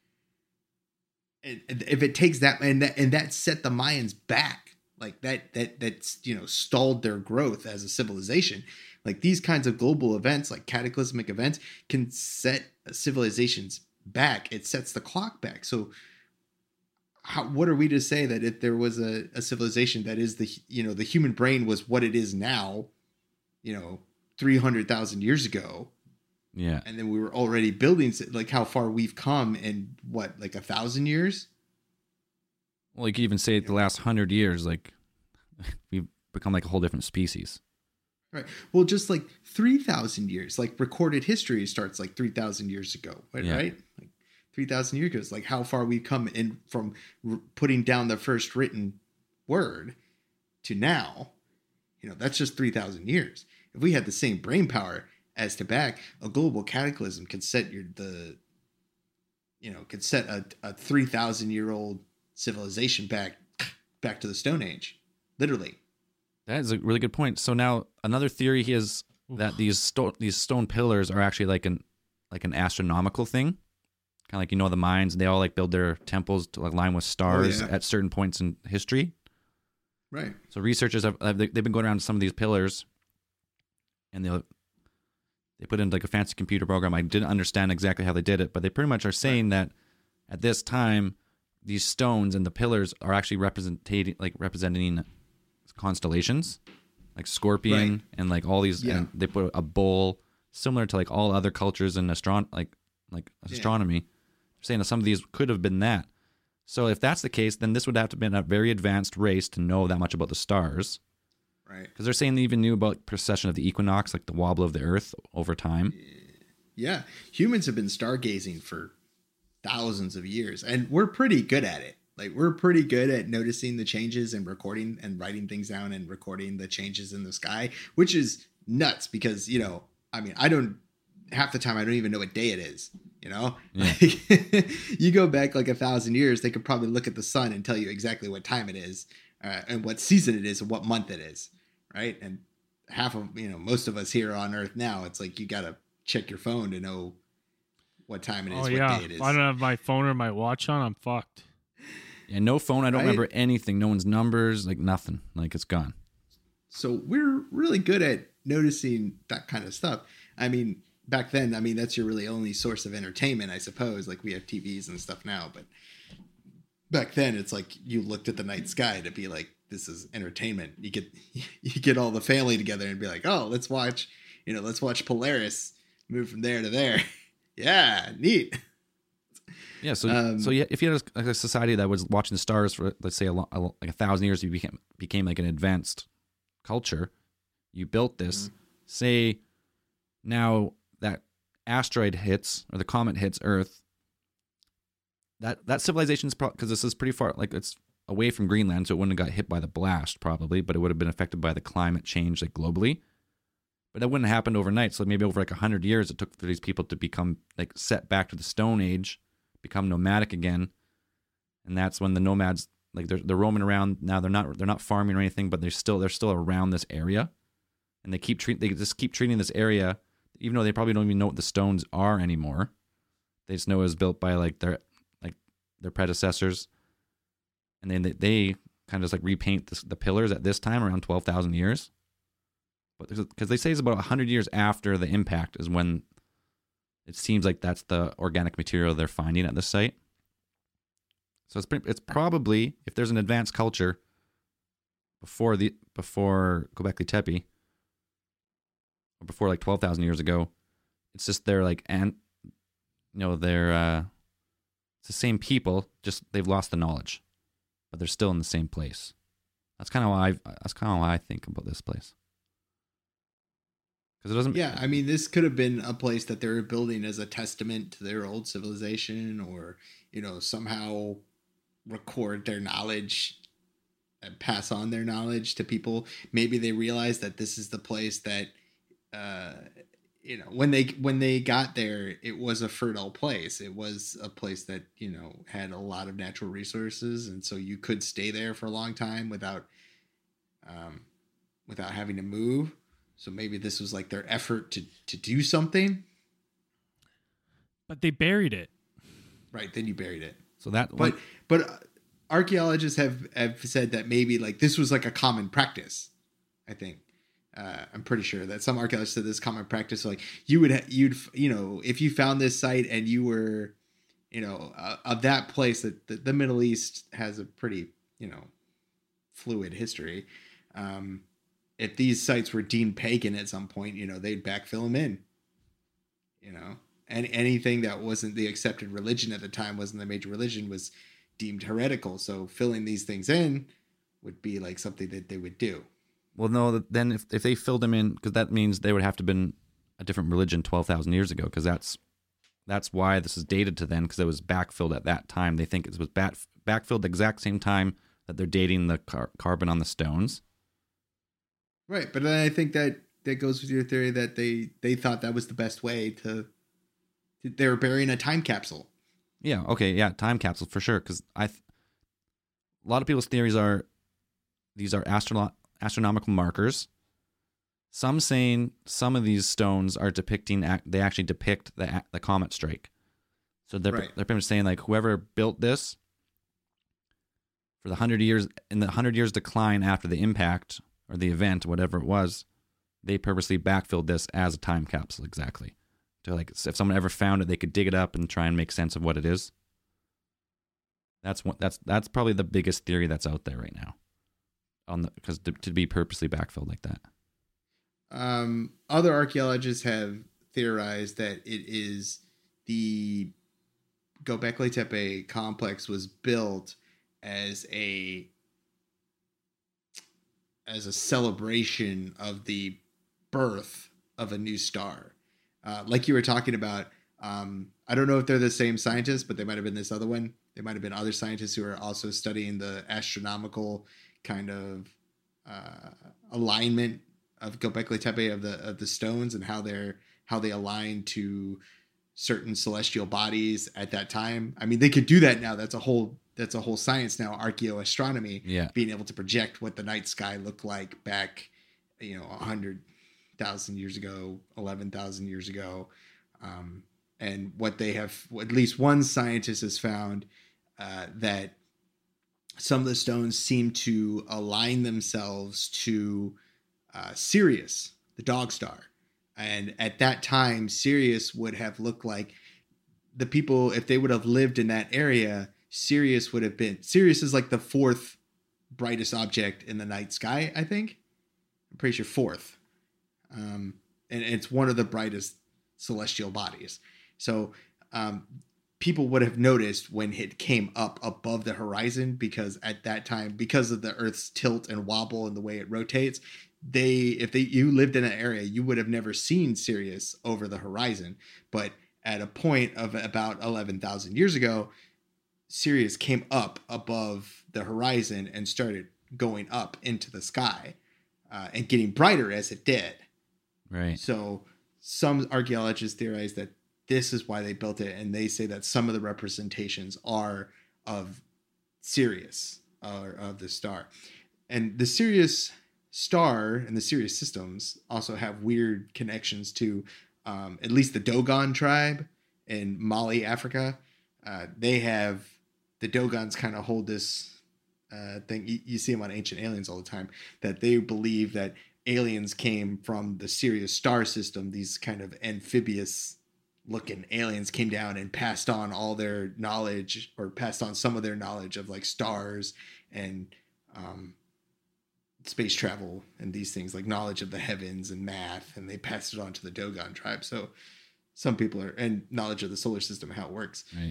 And if it takes that, and that set the Mayans back, like that's, stalled their growth as a civilization. Like these kinds of global events, like cataclysmic events, can set civilizations back. It sets the clock back. So what are we to say that if there was a civilization that is the human brain was what it is now, 300,000 years ago. Yeah. And then we were already building, like how far we've come in what, like 1,000 years? Well, you could even say the last 100 years, like we've become like a whole different species. Right. Well, just like 3,000 years, like recorded history starts like 3,000 years ago, right? Yeah. Right? Like 3,000 years ago is like how far we've come in from putting down the first written word to now. That's just 3,000 years. If we had the same brain power as Tabak, a global cataclysm could set a 3,000-year-old civilization back to the Stone Age, literally. That is a really good point. So now another theory is that these stone pillars are actually like an astronomical thing, kind of like the Mayans. They all like build their temples to align with stars at certain points in history. Right. So researchers they've been going around to some of these pillars, and they put in like a fancy computer program. I didn't understand exactly how they did it, but they pretty much are saying that at this time, these stones and the pillars are actually representing constellations, like Scorpion and like all these. And they put a bowl similar to like all other cultures in astronomy. They're saying that some of these could have been that. So if that's the case, then this would have to have been a very advanced race to know that much about the stars. Right. Because they're saying they even knew about precession of the equinox, like the wobble of the Earth over time. Yeah. Humans have been stargazing for thousands of years, and we're pretty good at it. Like, we're pretty good at noticing the changes and recording and writing things down and recording the changes in the sky, which is nuts because, half the time I don't even know what day it is. Yeah. You go back like 1,000 years, they could probably look at the sun and tell you exactly what time it is, and what season it is, and what month it is, right? And half of most of us here on Earth now, it's like you gotta check your phone to know what time it is, what day it is. If I don't have my phone or my watch on, I'm fucked. Yeah, no phone. I don't remember anything. No one's numbers, like nothing. Like it's gone. So we're really good at noticing that kind of stuff. I mean, back then, that's your really only source of entertainment, I suppose. Like we have TVs and stuff now, but back then it's like you looked at the night sky to be like, this is entertainment. You get all the family together and be like, oh, let's watch Polaris move from there to there. Yeah, neat. Yeah, so if you had a society that was watching the stars for, let's say, like 1,000 years, you became like an advanced culture. You built this. Say now that asteroid hits or the comet hits Earth, that civilization's because this is pretty far, like it's away from Greenland, so it wouldn't have got hit by the blast probably, but it would have been affected by the climate change like globally. But that wouldn't have happened overnight. So maybe over like 100 years, it took for these people to become like set back to the Stone Age, become nomadic again, and that's when the nomads like they're roaming around now. They're not farming or anything, but they're still around this area, and they just keep treating this area, even though they probably don't even know what the stones are anymore. They just know it was built by their predecessors, and then they kind of just like repaint the pillars at this time around 12,000 years. But because they say it's about 100 years after the impact is when It seems like that's the organic material they're finding at this site. So it's probably, if there's an advanced culture before Göbekli Tepe, or before like 12,000 years ago, it's just they're like, and they're it's the same people, just they've lost the knowledge, but they're still in the same place. That's kind of why I think about this place. Because it doesn't. Yeah, I mean, this could have been a place that they were building as a testament to their old civilization, or somehow record their knowledge and pass on their knowledge to people. Maybe they realized that this is the place that, when they got there, it was a fertile place. It was a place that had a lot of natural resources, and so you could stay there for a long time without having to move. So maybe this was like their effort to do something. But they buried it. Right, then you buried it. So that, but archaeologists have said that maybe like this was like a common practice. I think I'm pretty sure that some archaeologists said this common practice. Like you'd if you found this site and you were of that place, that the Middle East has a pretty fluid history. If these sites were deemed pagan at some point, they'd backfill them in. And anything that wasn't the accepted religion at the time, wasn't the major religion, was deemed heretical. So filling these things in would be like something that they would do. Well, no, then if they filled them in, because that means they would have to have been a different religion 12,000 years ago, because that's why this is dated to then, because it was backfilled at that time. They think it was backfilled the exact same time that they're dating the carbon on the stones. Right, but then I think that goes with your theory that they thought that was the best way to. They were burying a time capsule. Yeah. Okay. Yeah. Time capsule for sure. Because a lot of people's theories are these are astronomical markers. Some saying some of these stones are depicting. They actually depict the comet strike. So they're pretty much saying like whoever built this for the 100 years in the 100 years decline after the impact or the event, whatever it was, they purposely backfilled this as a time capsule exactly. To like, if someone ever found it, they could dig it up and try and make sense of what it is. That's probably the biggest theory that's out there right now, because to be purposely backfilled like that. Other archaeologists have theorized that it is the Göbekli Tepe complex was built as a celebration of the birth of a new star. Like you were talking about, I don't know if they're the same scientists, but they might have been this other one. They might have been other scientists who are also studying the astronomical kind of alignment of Göbekli Tepe of the stones and how they align to certain celestial bodies at that time. I mean, they could do that now. That's a whole science now, archaeoastronomy. Yeah. Being able to project what the night sky looked like back, 100,000 years ago, 11,000 years ago. And what they have, at least one scientist has found that some of the stones seem to align themselves to Sirius, the dog star. And at that time, Sirius would have looked like the people, if they would have lived in that area, Sirius is like the fourth brightest object in the night sky, I think. I'm pretty sure fourth. And it's one of the brightest celestial bodies. So people would have noticed when it came up above the horizon, because at that time, because of the Earth's tilt and wobble and the way it rotates, if you lived in an area, you would have never seen Sirius over the horizon. But at a point of about 11,000 years ago, Sirius came up above the horizon and started going up into the sky and getting brighter as it did. Right. So some archaeologists theorize that this is why they built it, and they say that some of the representations are of Sirius or of the star. And the Sirius star and the Sirius systems also have weird connections to at least the Dogon tribe in Mali, Africa. The Dogons kind of hold this thing. You see them on Ancient Aliens all the time, that they believe that aliens came from the Sirius star system, these kind of amphibious looking aliens came down and passed on all their knowledge, or passed on some of their knowledge of like stars and space travel and these things, like knowledge of the heavens and math, and they passed it on to the Dogon tribe. So some people are, and knowledge of the solar system, how it works. Right.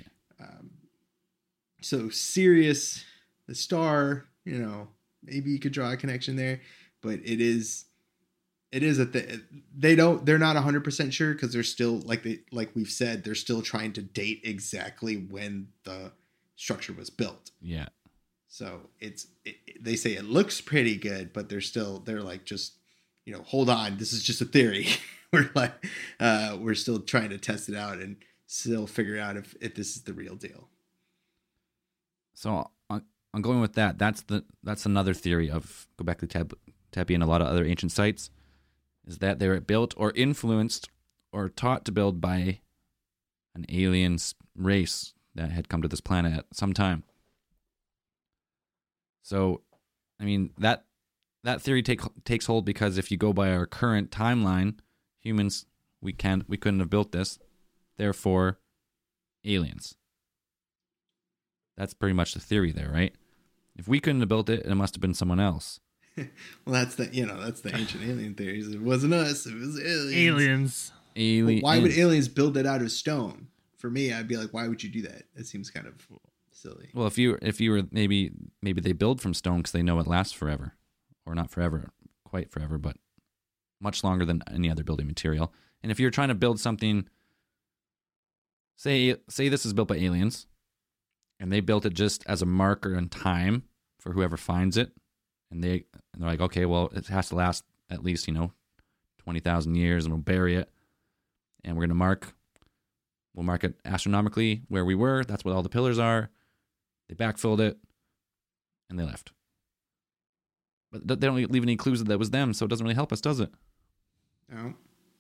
So Sirius, the star, you know, maybe you could draw a connection there, but they're not 100% sure, because they're still like we've said, they're still trying to date exactly when the structure was built. Yeah. So they say it looks pretty good, but they're like, just, you know, hold on, this is just a theory. we're still trying to test it out and still figure out if this is the real deal. So I'm going with that. That's another theory of Göbekli Tepe and a lot of other ancient sites, is that they were built or influenced or taught to build by an alien race that had come to this planet at some time. So, I mean, that theory takes hold, because if you go by our current timeline, humans, we couldn't have built this. Therefore, aliens. That's pretty much the theory there, right? If we couldn't have built it, it must have been someone else. Well, that's the ancient alien theories. It wasn't us. It was aliens. Aliens. Why would aliens build it out of stone? For me, I'd be like, why would you do that? That seems kind of silly. Well, if you were maybe they build from stone because they know it lasts forever, or not forever, quite forever, but much longer than any other building material. And if you're trying to build something, say this is built by aliens, and they built it just as a marker in time for whoever finds it, and they're like, okay, well, it has to last at least 20,000 years, and we'll bury it, and we'll mark it astronomically where we were. That's what all the pillars are. They backfilled it, and they left. But they don't leave any clues that that was them, so it doesn't really help us, does it? No.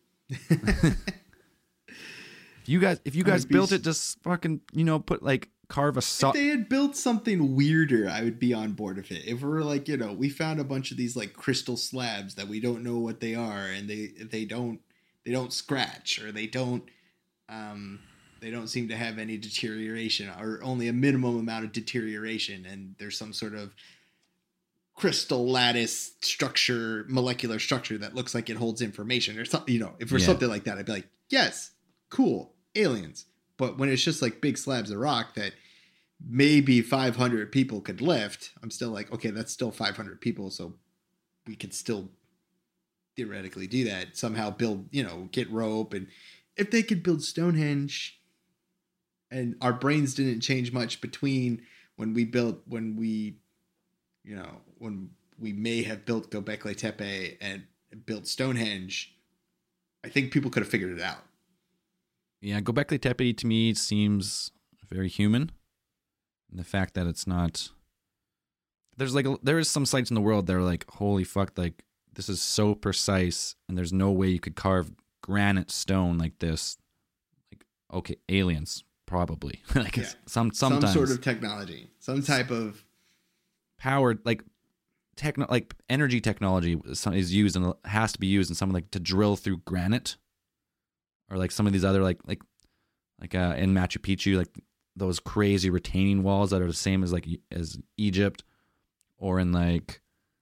If you guys built it, just fucking put like carve a If they had built something weirder, I would be on board with it. If we're like, we found a bunch of these like crystal slabs that we don't know what they are, and they don't scratch, or they don't seem to have any deterioration, or only a minimum amount of deterioration, and there's some sort of crystal lattice structure, molecular structure that looks like it holds information or something, if there's something like that, I'd be like, yes, cool, aliens. But when it's just like big slabs of rock that maybe 500 people could lift, I'm still like, okay, that's still 500 people. So we could still theoretically do that. Somehow build, get rope. And if they could build Stonehenge, and our brains didn't change much between when we may have built Göbekli Tepe and built Stonehenge, I think people could have figured it out. Yeah, Göbekli Tepe to me seems very human. And the fact that it's not, there is some sites in the world that are like, holy fuck, like this is so precise, and there's no way you could carve granite stone like this. Like, okay, aliens probably. Like sometimes some sort of technology, some type of powered like energy technology is used and has to be used in something like to drill through granite. Or like some of these other like in Machu Picchu, like those crazy retaining walls that are the same as Egypt, or in like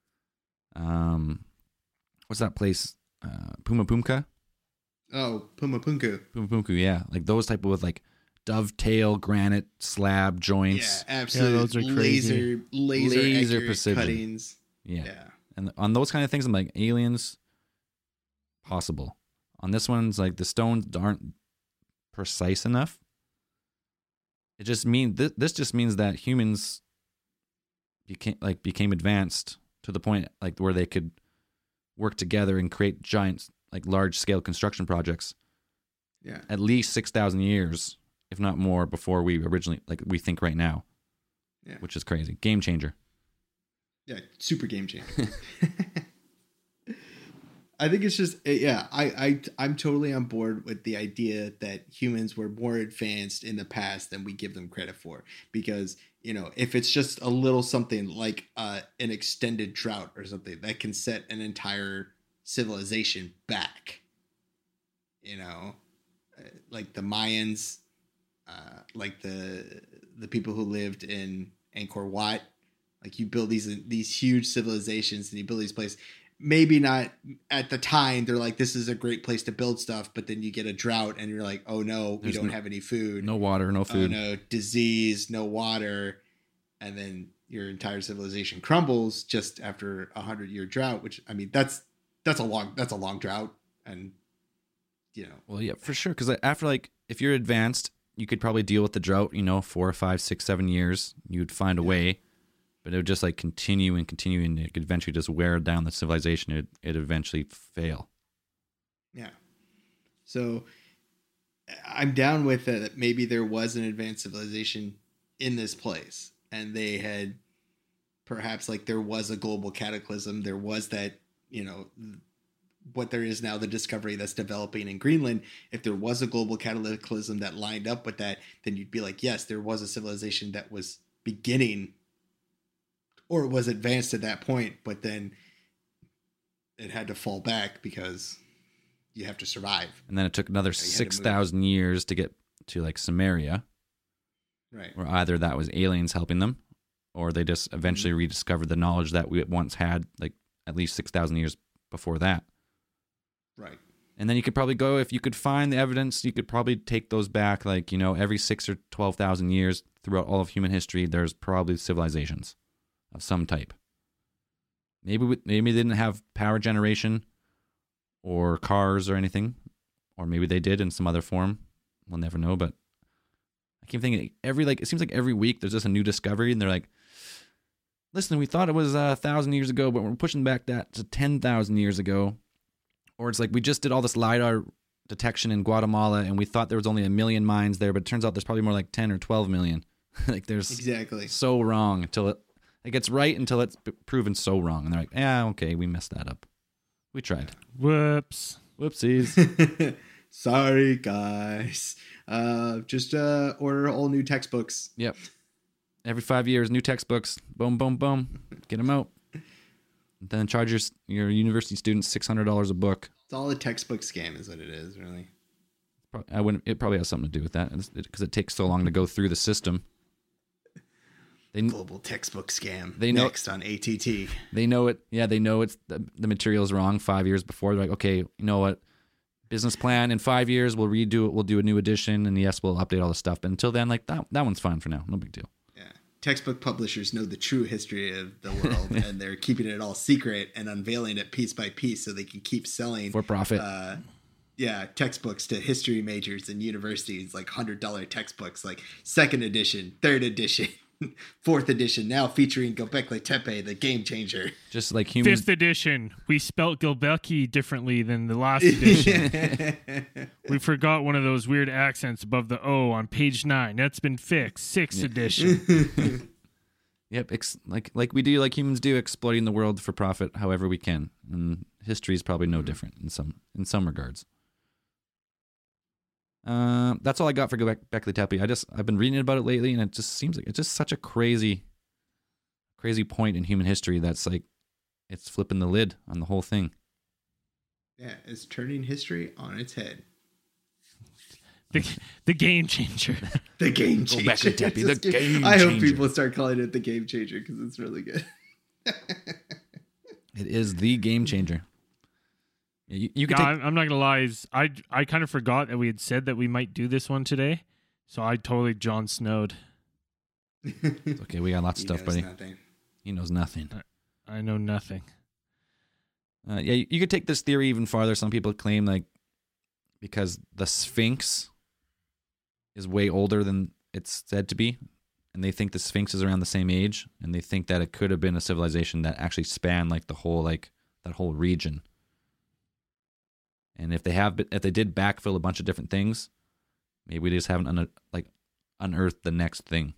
what's that place, Pumapunka? Oh, Pumapunku, yeah, like those type of with like dovetail granite slab joints. Yeah, absolutely. Yeah, those are crazy. Laser precision cuttings. Yeah, and on those kind of things, I'm like, aliens, possible. On this one, it's like the stones aren't precise enough. It just means this just means that humans became advanced to the point like where they could work together and create giant, like large scale construction projects. Yeah, at least 6,000 years, if not more, before we originally we think right now. Yeah, which is crazy. Game changer. Yeah, super game changer. I think it's just, I'm totally on board with the idea that humans were more advanced in the past than we give them credit for. Because, if it's just a little something like an extended drought or something that can set an entire civilization back, like the Mayans, like the people who lived in Angkor Wat. Like you build these huge civilizations and you build these places. Maybe not at the time. They're like, this is a great place to build stuff. But then you get a drought and you're like, oh no, we don't have any food. No water, no food. Oh no, disease, no water. And then your entire civilization crumbles just after 100-year drought, which, I mean, that's a long drought. And, you know. Well, yeah, for sure. Because after, like, if you're advanced, you could probably deal with the drought, 4, 5, 6, 7 years. You'd find a way. But it would just like continue and continue, and it could eventually just wear down the civilization. It'd eventually fail. Yeah. So I'm down with that. Maybe there was an advanced civilization in this place, and they had perhaps like there was a global cataclysm. There was that, what there is now, the discovery that's developing in Greenland. If there was a global cataclysm that lined up with that, then you'd be like, yes, there was a civilization that was beginning or was advanced at that point, but then it had to fall back because you have to survive. And then it took another 6,000 years to get to like Samaria. Right. Or either that was aliens helping them, or they just eventually rediscovered the knowledge that we once had, like at least 6,000 years before that. Right. And then you could probably go, if you could find the evidence, you could probably take those back, like, every 6 or 12,000 years throughout all of human history, there's probably civilizations of some type. Maybe they didn't have power generation or cars or anything, or maybe they did in some other form. We'll never know. But I keep thinking it seems like every week there's just a new discovery, and they're like, "Listen, we thought it was 1,000 years ago, but we're pushing back that to 10,000 years ago." Or it's like, we just did all this LiDAR detection in Guatemala, and we thought there was only 1 million mines there, but it turns out there's probably more like 10 or 12 million. Like, there's exactly so wrong until it gets right, until it's proven so wrong. And they're like, yeah, okay, we messed that up. We tried. Whoops. Whoopsies. Sorry, guys. Just order all new textbooks. Yep. Every 5 years, new textbooks. Boom, boom, boom. Get them out. And then charge your university students $600 a book. It's all a textbook scam is what it is, really. It probably has something to do with that, because it takes so long to go through the system. Global textbook scam. They know, next on ATT. They know it. Yeah, they know it's the material is wrong 5 years before. They're like, okay, you know what? Business plan in 5 years, we'll redo it. We'll do a new edition, and yes, we'll update all the stuff. But until then, like that one's fine for now. No big deal. Yeah, textbook publishers know the true history of the world, and they're keeping it all secret and unveiling it piece by piece so they can keep selling for profit. Textbooks to history majors and universities, like $100 textbooks, like 2nd edition, 3rd edition. 4th edition, now featuring Göbekli Tepe, the game changer. Just like human. 5th edition, we spelt Göbekli differently than the last edition. We forgot one of those weird accents above the O on page 9. That's been fixed. 6th edition. Yep, like we do, like humans do, exploiting the world for profit however we can. And history is probably no different in some regards. That's all I got for Göbekli Tepe. I've been reading about it lately, and it just seems like it's just such a crazy point in human history that's like it's flipping the lid on the whole thing. Yeah, it's turning history on its head. The game changer. The game changer. Göbekli Tepe, the game changer. I hope people start calling it the game changer because it's really good. It is the game changer. You can I'm not gonna lie. I kind of forgot that we had said that we might do this one today, so I totally Jon Snowed. It's okay, we got lots of stuff, buddy. Nothing. He knows nothing. I know nothing. You could take this theory even farther. Some people claim like because the Sphinx is way older than it's said to be, and they think the Sphinx is around the same age, and they think that it could have been a civilization that actually spanned like the whole that whole region. And if they did backfill a bunch of different things, maybe we just haven't unearthed the next thing.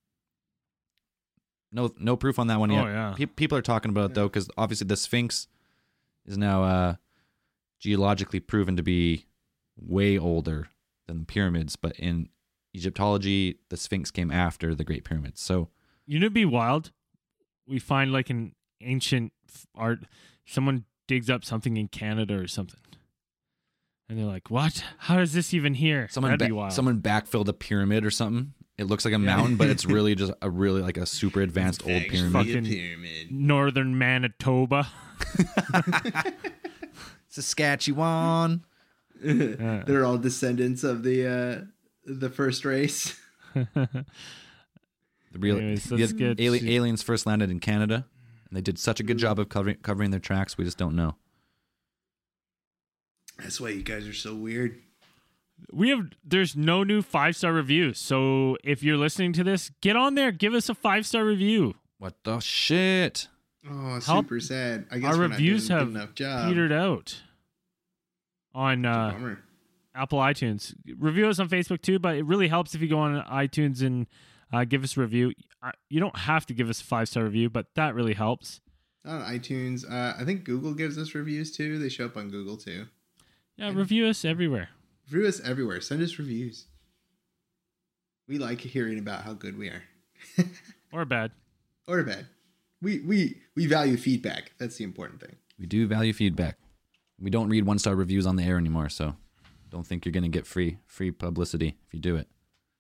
No proof on that one yet. Oh, yeah. People are talking about it though, because obviously the Sphinx is now geologically proven to be way older than the pyramids. But in Egyptology, the Sphinx came after the Great Pyramids. So it'd be wild. We find like an ancient art. Someone digs up something in Canada or something. And they're like, what? How is this even here? Someone That'd be wild. someone backfilled a pyramid or something. It looks like a mountain, but it's really just a really like a super advanced old pyramid. Fucking northern Manitoba. Saskatchewan. They're all descendants of the first race. The real Anyways, let's get aliens first landed in Canada, and they did such a good job of covering their tracks. We just don't know. That's why you guys are so weird. There's no new 5-star reviews. So if you're listening to this, get on there, give us a 5-star review. What the shit? Oh, super sad. I guess Our we're reviews not have doing a good enough job. petered out on Bummer. Apple iTunes. Review us on Facebook too, but it really helps if you go on iTunes and give us a review. You don't have to give us a 5-star review, but that really helps. On iTunes, I think Google gives us reviews too. They show up on Google too. Yeah, review us everywhere. Review us everywhere. Send us reviews. We like hearing about how good we are. Or bad. Or bad. We value feedback. That's the important thing. We do value feedback. We don't read 1-star reviews on the air anymore, so don't think you're going to get free publicity if you do it.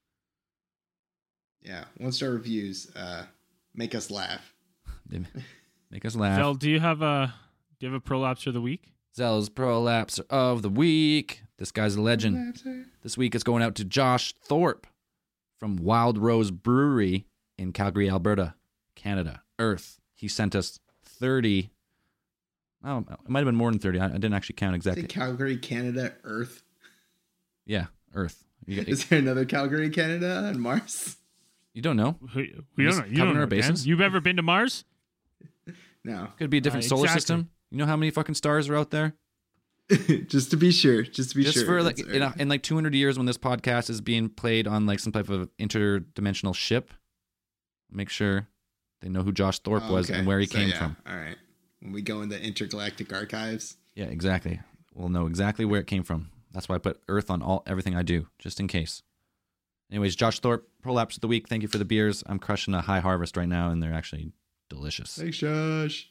Yeah, 1-star reviews make us laugh. They make us laugh. Phil, do you have a prolapse of the week? Zell's Prolapse of the Week. This guy's a legend. This week it's going out to Josh Thorpe from Wild Rose Brewery in Calgary, Alberta, Canada. Earth. He sent us 30. Oh, it might have been more than 30. I didn't actually count exactly. Calgary, Canada, Earth. Yeah, Earth. Is there another Calgary, Canada, and Mars? You don't know? We don't know. You don't know, our Dan. bases? You've ever been to Mars? No. Could be a different solar Exactly. system. You know how many fucking stars are out there? Just to be sure. Just For like It's in like 200 years when this podcast is being played on like some type of interdimensional ship, make sure they know who Josh Thorpe was and where he came from. All right. When we go in the intergalactic archives. Yeah, exactly. We'll know exactly where it came from. That's why I put Earth on everything I do, just in case. Anyways, Josh Thorpe, Prolapse of the Week. Thank you for the beers. I'm crushing a High Harvest right now, and they're actually delicious. Thanks, Josh.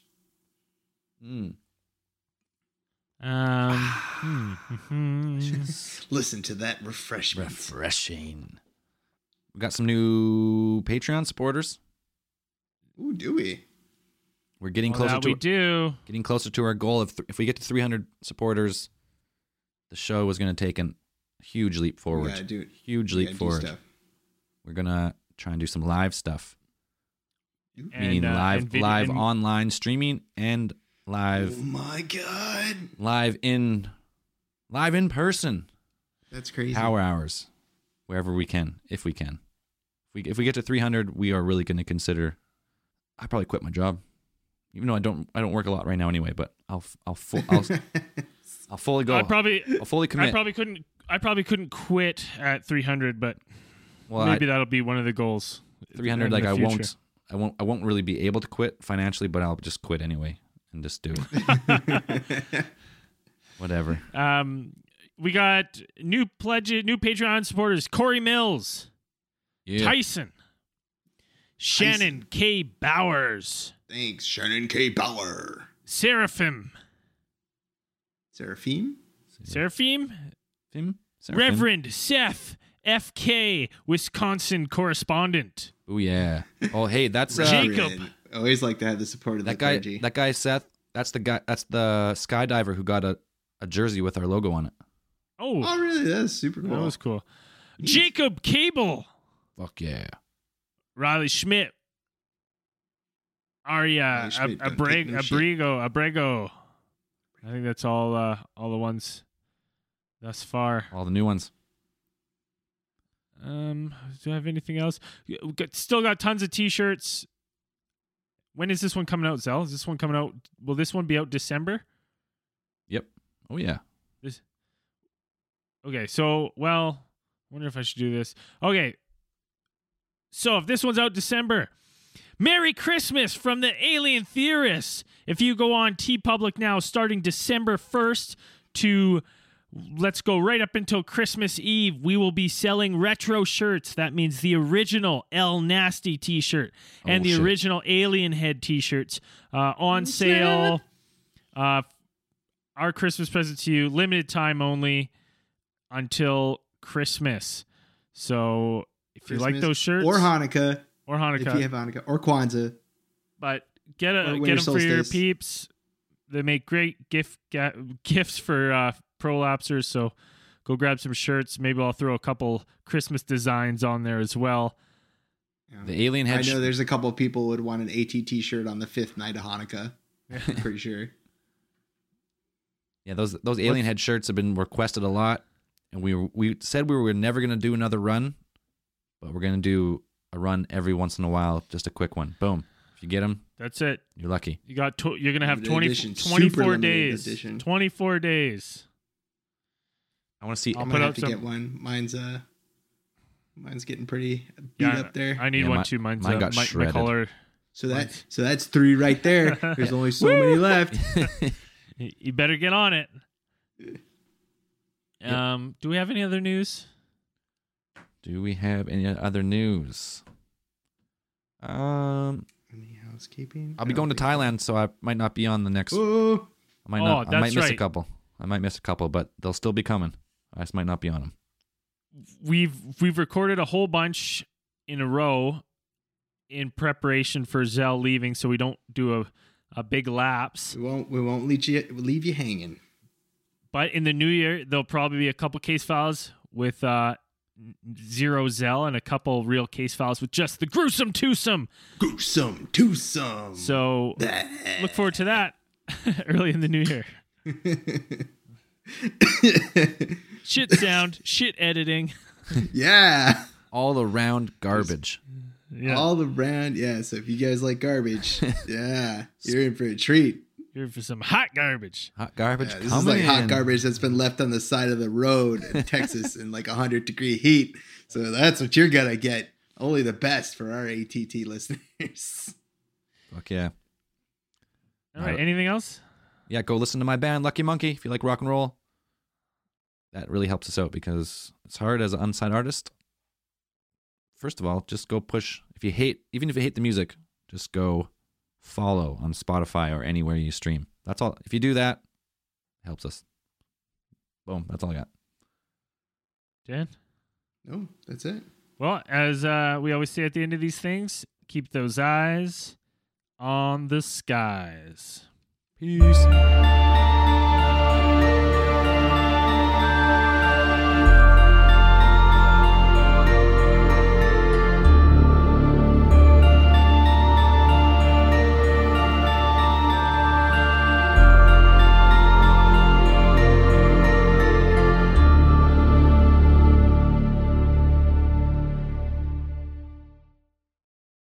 Listen to that refreshment. Refreshing. We got some new Patreon supporters. Ooh, do we? We're getting Well, closer we do. getting closer to our goal of if we get to 300 supporters, the show is going to take a huge leap forward. Yeah, dude. Huge leap forward. We're gonna try and do some live stuff, meaning live online streaming and live. Oh my god! Live in person. That's crazy. Power hours, wherever we can, if we can. If we get to 300, we are really going to consider. I probably quit my job, even though I don't work a lot right now anyway. But I'll fully go. I'll fully commit. I probably couldn't quit at 300, but Well, maybe that'll be one of the goals. 300. in Like the I future. won't really be able to quit financially, but I'll just quit anyway and just do it. Whatever. We got new Patreon supporters: Corey Mills, Yeah. Tyson, Shannon K. Bowers, Thanks, Shannon K. Bauer. Seraphim, Seraphim? Seraphim, Seraphim? Reverend Seth F.K., Wisconsin correspondent. Oh yeah. Oh hey, that's Jacob. I always like to have the support of that the guy. clergy. That guy Seth. That's the guy. That's the skydiver who got a jersey with our logo on it. Oh, Oh, really? That's super cool. that was cool. Jacob Cable, Fuck yeah. Riley Schmidt, Aria Riley Schmidt don't take no shit. Abrego. I think that's all the ones thus far. All the new ones. Do I have anything else? Still got tons of t-shirts. When is this one coming out, Zell? Is this one coming out? Will this one be out December? Yep. Oh yeah. Okay, so, well, I wonder if I should do this. Okay, so if this one's out December, Merry Christmas from the Alien Theorists. If you go on TeePublic now, starting December 1st to, let's go right up until Christmas Eve, we will be selling retro shirts. That means the original El Nasty t-shirt and the shit. original Alien Head t-shirts on sale. our Christmas present to you, limited time only until Christmas. So if you like those shirts or Hanukkah, if you have Hanukkah, or Kwanzaa, but get them Winter for your Solstice. peeps. They make great gifts for prolapsers. So go grab some shirts. Maybe I'll throw a couple Christmas designs on there as well. The alien head. I know there's a couple people would want an ATT shirt on the 5th night of Hanukkah. I'm pretty sure. Yeah, those alien head shirts have been requested a lot, and we said we were never going to do another run, but we're going to do a run every once in a while, just a quick one. Boom. If you get them, That's it. you're lucky. You got you're gonna have Limited 20, edition, 24 super days. limited edition. 24 days. I want to see. I'll I'm put gonna up have to some- get one. Mine's getting pretty beat Yeah, up there. I need Yeah, one my- too. Mine got my shredded. color. So that's 3 right there. There's only so many left. You better get on it. Do we have any other news? Do we have any other news? Any housekeeping? I'll be going to Thailand, so I might not be on the next. Oh, I might not. I might that's miss a right. couple. I might miss a couple, but they'll still be coming. I just might not be on them. We've recorded a whole bunch in a row in preparation for Zell leaving, so we don't do a big lapse. we won't leave you hanging. But in the new year, there'll probably be a couple case files with zero Zell and a couple real case files with just the gruesome twosome. Gruesome twosome. So look forward to that early in the new year. Shit sound, shit editing. Yeah. All around garbage. Yeah. All around. Yeah. So if you guys like garbage, yeah, you're in for a treat. Here for some hot garbage. Hot garbage Yeah, this coming is like hot in. garbage that's been left on the side of the road in Texas in like 100-degree heat. So that's what you're gonna get. Only the best for our ATT listeners. Fuck yeah. All right. Anything else? Yeah, go listen to my band, Lucky Monkey, if you like rock and roll. That really helps us out because it's hard as an unsigned artist. First of all, just go push. Even if you hate the music, just go follow on Spotify or anywhere you stream. That's all. If you do that, it helps us. Boom. That's all I got. Dan? No, that's it. Well, as we always say at the end of these things, keep those eyes on the skies. Peace.